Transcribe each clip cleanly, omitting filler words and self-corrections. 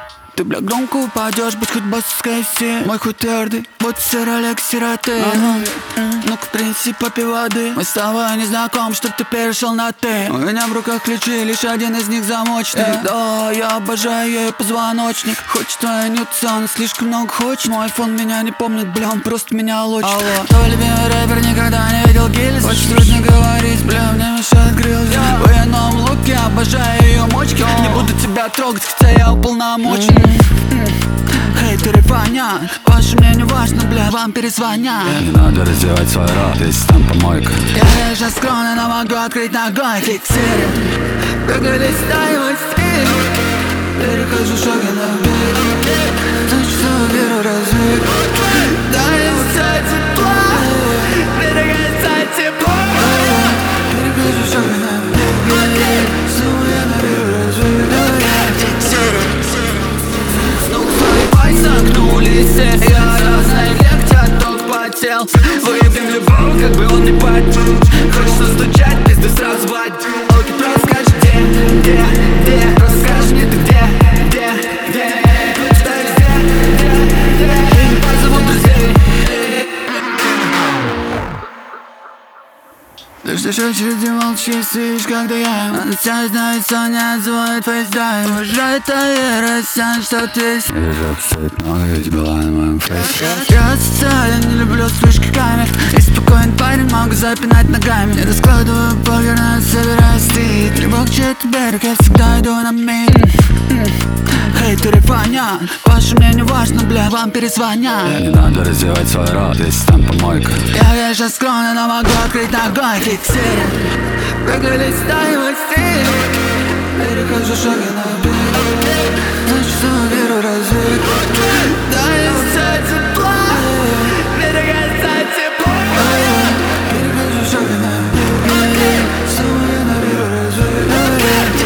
Ты, бля, громко упадешь, будь хоть босс с KFC. Мой хуй твердый, вот сыролек сироты. Ну-ка принеси попей воды. Мы с тобой не знаком, чтоб ты перешел на ты. У меня в руках ключи, лишь один из них замочный. Да, я обожаю ее позвоночник. Хочет твоя нюца, слишком много хочет. Мой айфон меня не помнит, бля, он просто меня лочит. Алло, твой любимый рэпер никогда не видел гильз. Очень трудно говорить, бля, мне мешает грилз. В военном луке обожаю ее мочки. Не буду тебя трогать, хотя я уполномочен. Хейтеры фонят, ваше мнение важно, бля, вам перезвонят. Не надо раздевать свой рот, если там помойка. Я сейчас скромно, но могу открыть ногой. Фиксируй, прыгали стаивать стиль. Перехожу шаги на бит. Значит, что веру развит. Да, не тепло. Перегасай тепло. Перехожу шаги на бит. Снова я на веру развит. Загнулись, я разный легче, ток потел. Выпьем любого, как бы он не потел. Хочется стучать, пизды сразу в отдел. Окей, просто скажи, где, просто скажи мне ты где. Что где, и позову друзей. Ты ждешь очереди, молчишь, сидишь, когда я. Он тебя знает, что не отзывает фейсдайв. Уважает твоя растянь, что ты. Вижу, обстоит много, ведь была на моем фейсе. Я социален, не люблю вспышки камер. И спокойный парень, могу запинать ногами. Не раскладываю покер, но собираю стит. Либо к чей-то берег, я всегда иду на мид. Хейтеры фонят, ваше мнение важно, бля, вам перезвонят. Не надо раздевать свой рот, если там помойка. Я сейчас скромно, но могу открыть ногой. Фиксируй, прыгали стаивать стиль. Перехожу шаги на бит. Значит, что веру развит. Да, не тепло. Перегасай тепло. Перехожу шаги на бит. Снова я на веру развит.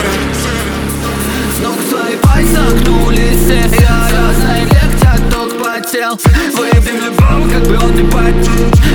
Ног твои пальцы загнулись. Я разный легче, ток потел. Выпьем любого, как бы он не потел.